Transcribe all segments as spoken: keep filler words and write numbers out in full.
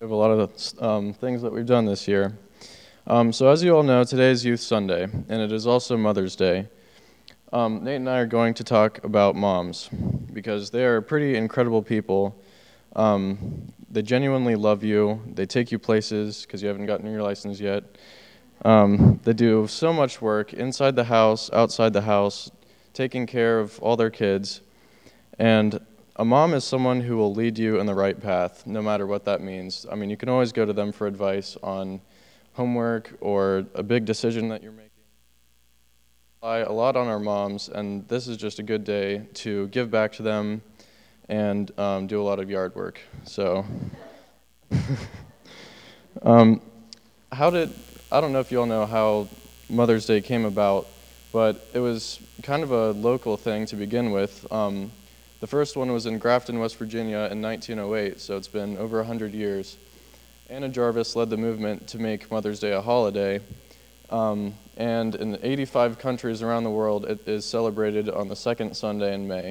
of a lot of the um, things that we've done this year. Um, so as you all know, today is Youth Sunday, and it is also Mother's Day. Um, Nate and I are going to talk about moms, because they are pretty incredible people. Um, they genuinely love you. They take you places because you haven't gotten your license yet. Um, they do so much work inside the house, outside the house, taking care of all their kids. And a mom is someone who will lead you in the right path, no matter what that means. I mean, you can always go to them for advice on homework or a big decision that you're making. I rely a lot on our moms, and this is just a good day to give back to them and um, do a lot of yard work. So, um, how did, I don't know if you all know how Mother's Day came about, but it was kind of a local thing to begin with. Um, The first one was in Grafton, West Virginia in nineteen oh eight, so it's been over one hundred years. Anna Jarvis led the movement to make Mother's Day a holiday, um, and in eighty-five countries around the world, it is celebrated on the second Sunday in May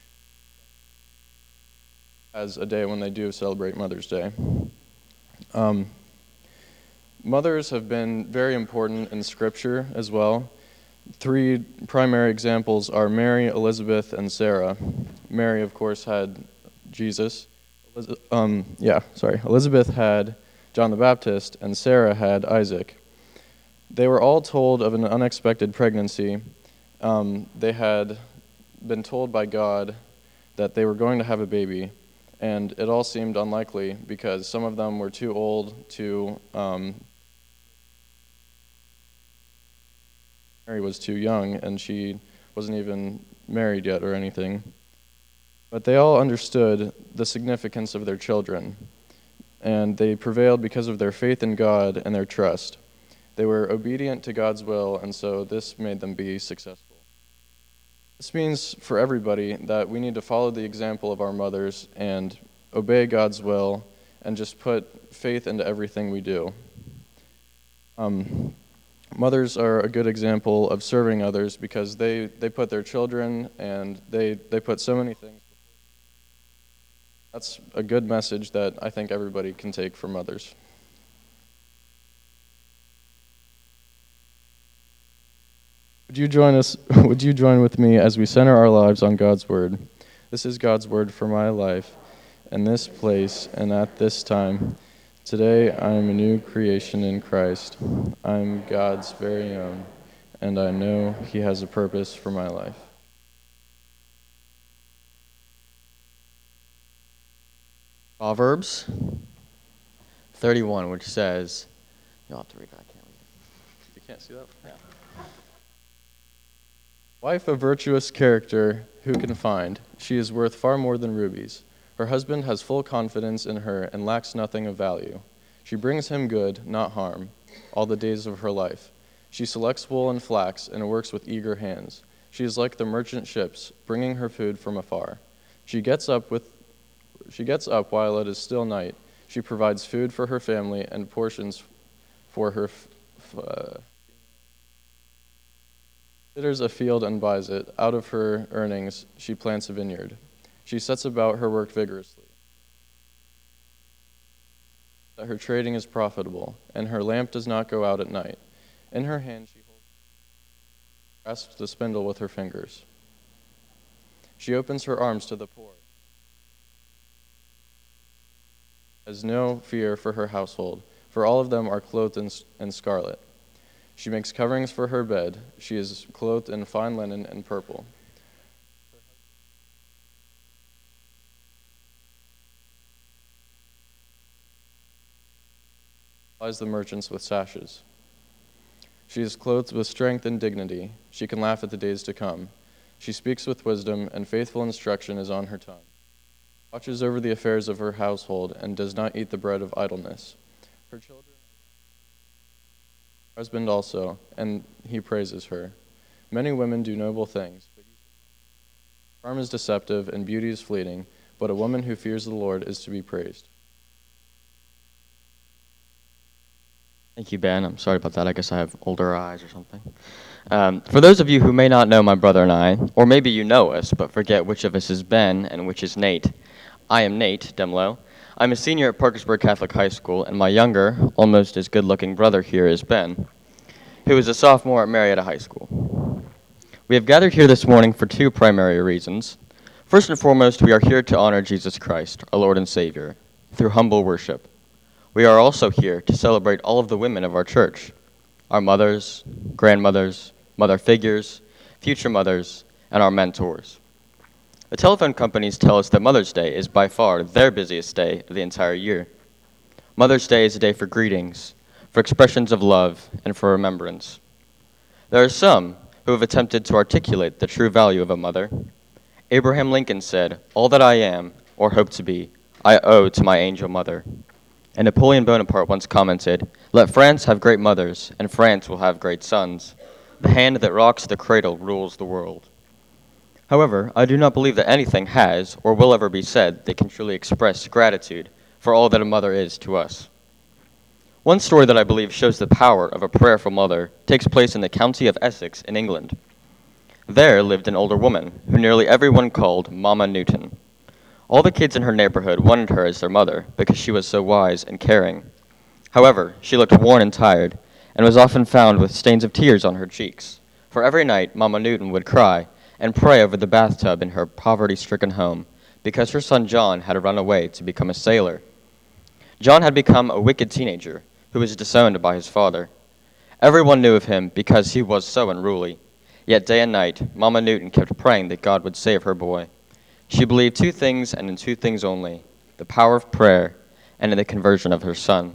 as a day when they do celebrate Mother's Day. Um, mothers have been very important in Scripture as well. Three primary examples are Mary, Elizabeth, and Sarah. Mary, of course, had Jesus. Um, yeah, sorry. Elizabeth had John the Baptist, and Sarah had Isaac. They were all told of an unexpected pregnancy. Um, they had been told by God that they were going to have a baby, and it all seemed unlikely because some of them were too old to um, Mary was too young, and she wasn't even married yet or anything. But they all understood the significance of their children, and they prevailed because of their faith in God and their trust. They were obedient to God's will, and so this made them be successful. This means for everybody that we need to follow the example of our mothers and obey God's will and just put faith into everything we do. Um, Mothers are a good example of serving others because they, they put their children and they, they put so many things. That's a good message that I think everybody can take from mothers. Would you join us? Would you join with me as we center our lives on God's word? This is God's word for my life, in this place and at this time. Today, I am a new creation in Christ. I am God's very own, and I know He has a purpose for my life. Proverbs thirty-one, which says, you'll have to read it, I can't read it. You can't see that? Yeah. Wife of virtuous character, who can find? She is worth far more than rubies. Her husband has full confidence in her and lacks nothing of value. She brings him good, not harm, all the days of her life. She selects wool and flax and works with eager hands. She is like the merchant ships, bringing her food from afar. She gets up with, she gets up while it is still night. She provides food for her family and portions for her. F- uh, considers a field and buys it. Out of her earnings, she plants a vineyard. She sets about her work vigorously. That her trading is profitable, and her lamp does not go out at night. In her hand she holds, grasps the spindle with her fingers. She opens her arms to the poor. Has no fear for her household, for all of them are clothed in, in scarlet. She makes coverings for her bed. She is clothed in fine linen and purple. Supplies the merchants with sashes. She is clothed with strength and dignity. She can laugh at the days to come. She speaks with wisdom, and faithful instruction is on her tongue. Watches over the affairs of her household and does not eat the bread of idleness. Her children, her husband also, and he praises her. Many women do noble things. Charm is deceptive and beauty is fleeting, but a woman who fears the Lord is to be praised. Thank you, Ben. I'm sorry about that. I guess I have older eyes or something. Um, for those of you who may not know my brother and I, or maybe you know us but forget which of us is Ben and which is Nate, I am Nate Demlow. I'm a senior at Parkersburg Catholic High School, and my younger, almost as good-looking brother here is Ben, who is a sophomore at Marietta High School. We have gathered here this morning for two primary reasons. First and foremost, we are here to honor Jesus Christ, our Lord and Savior, through humble worship. We are also here to celebrate all of the women of our church, our mothers, grandmothers, mother figures, future mothers, and our mentors. The telephone companies tell us that Mother's Day is by far their busiest day of the entire year. Mother's Day is a day for greetings, for expressions of love, and for remembrance. There are some who have attempted to articulate the true value of a mother. Abraham Lincoln said, "All that I am, or hope to be, I owe to my angel mother." And Napoleon Bonaparte once commented, "Let France have great mothers, and France will have great sons. The hand that rocks the cradle rules the world." However, I do not believe that anything has or will ever be said that can truly express gratitude for all that a mother is to us. One story that I believe shows the power of a prayerful mother takes place in the county of Essex in England. There lived an older woman who nearly everyone called Mama Newton. All the kids in her neighborhood wanted her as their mother because she was so wise and caring. However, she looked worn and tired and was often found with stains of tears on her cheeks, for every night Mama Newton would cry and pray over the bathtub in her poverty-stricken home because her son John had run away to become a sailor. John had become a wicked teenager who was disowned by his father. Everyone knew of him because he was so unruly. Yet day and night, Mama Newton kept praying that God would save her boy. She believed two things and in two things only, the power of prayer and in the conversion of her son.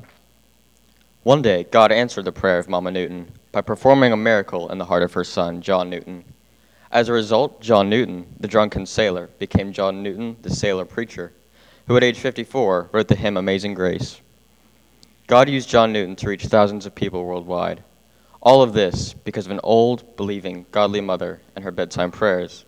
One day, God answered the prayer of Mama Newton by performing a miracle in the heart of her son, John Newton. As a result, John Newton, the drunken sailor, became John Newton, the sailor preacher, who at age fifty-four wrote the hymn Amazing Grace. God used John Newton to reach thousands of people worldwide. All of this because of an old, believing, godly mother and her bedtime prayers.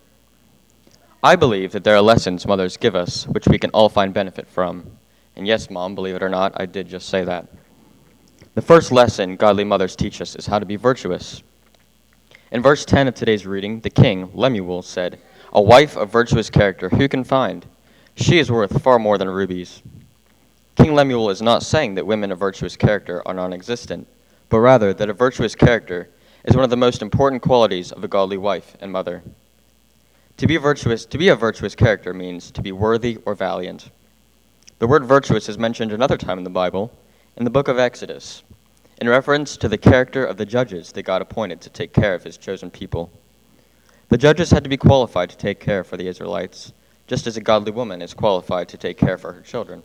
I believe that there are lessons mothers give us which we can all find benefit from. And yes, Mom, believe it or not, I did just say that. The first lesson godly mothers teach us is how to be virtuous. In verse ten of today's reading, the king, Lemuel, said, "A wife of virtuous character who can find? She is worth far more than rubies." King Lemuel is not saying that women of virtuous character are non-existent, but rather that a virtuous character is one of the most important qualities of a godly wife and mother. To be virtuous, to be a virtuous character means to be worthy or valiant. The word virtuous is mentioned another time in the Bible, in the book of Exodus, in reference to the character of the judges that God appointed to take care of his chosen people. The judges had to be qualified to take care for the Israelites, just as a godly woman is qualified to take care for her children.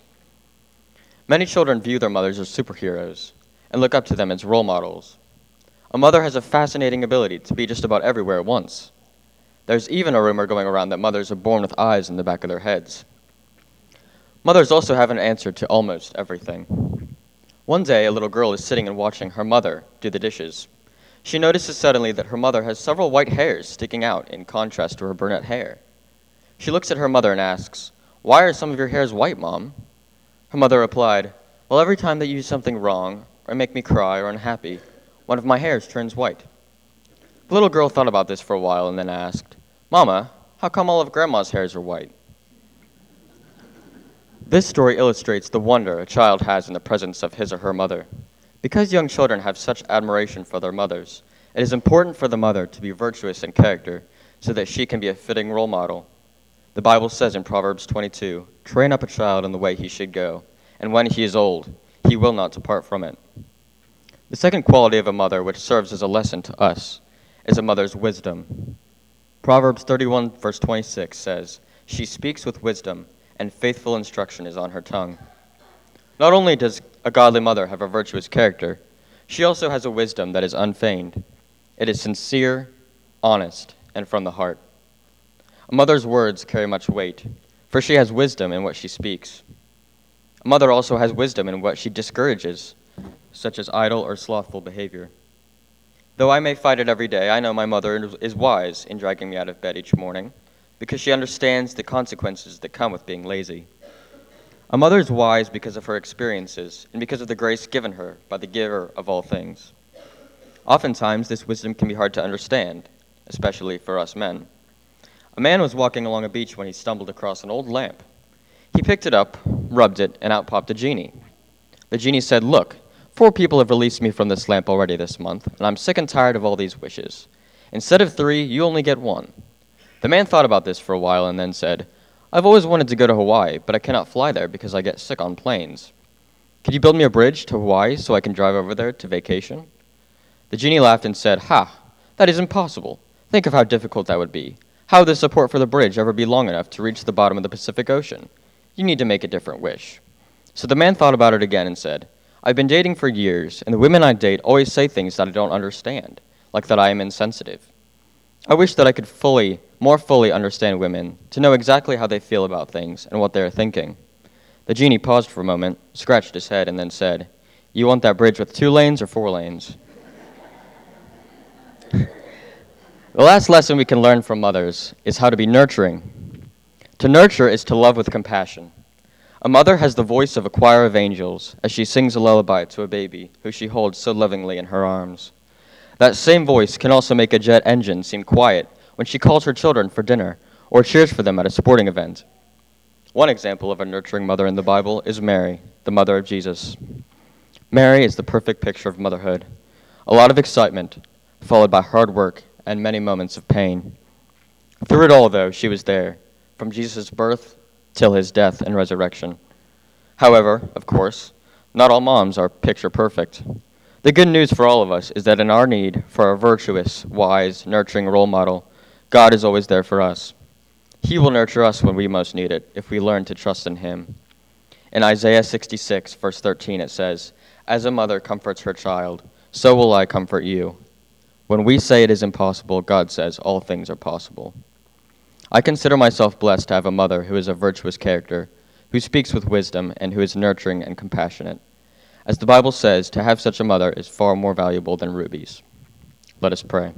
Many children view their mothers as superheroes and look up to them as role models. A mother has a fascinating ability to be just about everywhere at once. There's even a rumor going around that mothers are born with eyes in the back of their heads. Mothers also have an answer to almost everything. One day, a little girl is sitting and watching her mother do the dishes. She notices suddenly that her mother has several white hairs sticking out in contrast to her brunette hair. She looks at her mother and asks, "Why are some of your hairs white, Mom?" Her mother replied, "Well, every time that you do something wrong, or make me cry or unhappy, one of my hairs turns white." The little girl thought about this for a while and then asked, "Mama, how come all of Grandma's hairs are white?" This story illustrates the wonder a child has in the presence of his or her mother. Because young children have such admiration for their mothers, it is important for the mother to be virtuous in character so that she can be a fitting role model. The Bible says in Proverbs twenty-two, "Train up a child in the way he should go, and when he is old, he will not depart from it." The second quality of a mother, which serves as a lesson to us, is a mother's wisdom. Proverbs thirty-one, verse twenty-six says, "She speaks with wisdom, and faithful instruction is on her tongue." Not only does a godly mother have a virtuous character, she also has a wisdom that is unfeigned. It is sincere, honest, and from the heart. A mother's words carry much weight, for she has wisdom in what she speaks. A mother also has wisdom in what she discourages, such as idle or slothful behavior. Though I may fight it every day, I know my mother is wise in dragging me out of bed each morning, because she understands the consequences that come with being lazy. A mother is wise because of her experiences and because of the grace given her by the giver of all things. Oftentimes, this wisdom can be hard to understand, especially for us men. A man was walking along a beach when he stumbled across an old lamp. He picked it up, rubbed it, and out popped a genie. The genie said, "Look, four people have released me from this lamp already this month, and I'm sick and tired of all these wishes. Instead of three, you only get one." The man thought about this for a while and then said, "I've always wanted to go to Hawaii, but I cannot fly there because I get sick on planes. Could you build me a bridge to Hawaii so I can drive over there to vacation?" The genie laughed and said, "Ha, that is impossible. Think of how difficult that would be. How would the support for the bridge ever be long enough to reach the bottom of the Pacific Ocean? You need to make a different wish." So the man thought about it again and said, "I've been dating for years, and the women I date always say things that I don't understand, like that I am insensitive. I wish that I could fully, more fully understand women, to know exactly how they feel about things and what they are thinking." The genie paused for a moment, scratched his head, and then said, "You want that bridge with two lanes or four lanes?" The last lesson we can learn from mothers is how to be nurturing. To nurture is to love with compassion. A mother has the voice of a choir of angels as she sings a lullaby to a baby who she holds so lovingly in her arms. That same voice can also make a jet engine seem quiet when she calls her children for dinner or cheers for them at a sporting event. One example of a nurturing mother in the Bible is Mary, the mother of Jesus. Mary is the perfect picture of motherhood. A lot of excitement, followed by hard work and many moments of pain. Through it all, though, she was there, from Jesus' birth till his death and resurrection. However, of course, not all moms are picture perfect. The good news for all of us is that in our need for a virtuous, wise, nurturing role model, God is always there for us. He will nurture us when we most need it, if we learn to trust in him. In Isaiah sixty-six, verse thirteen, it says, "As a mother comforts her child, so will I comfort you." When we say it is impossible, God says all things are possible. I consider myself blessed to have a mother who is a virtuous character, who speaks with wisdom, and who is nurturing and compassionate. As the Bible says, to have such a mother is far more valuable than rubies. Let us pray.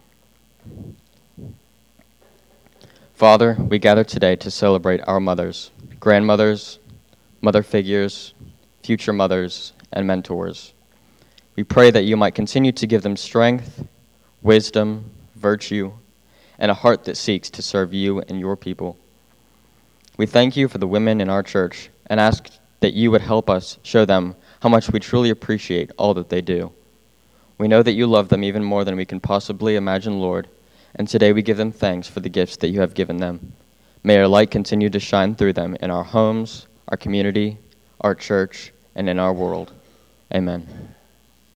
Father, we gather today to celebrate our mothers, grandmothers, mother figures, future mothers, and mentors. We pray that you might continue to give them strength, wisdom, virtue, and a heart that seeks to serve you and your people. We thank you for the women in our church and ask that you would help us show them how much we truly appreciate all that they do. We know that you love them even more than we can possibly imagine, Lord, and today we give them thanks for the gifts that you have given them. May your light continue to shine through them in our homes, our community, our church, and in our world. Amen.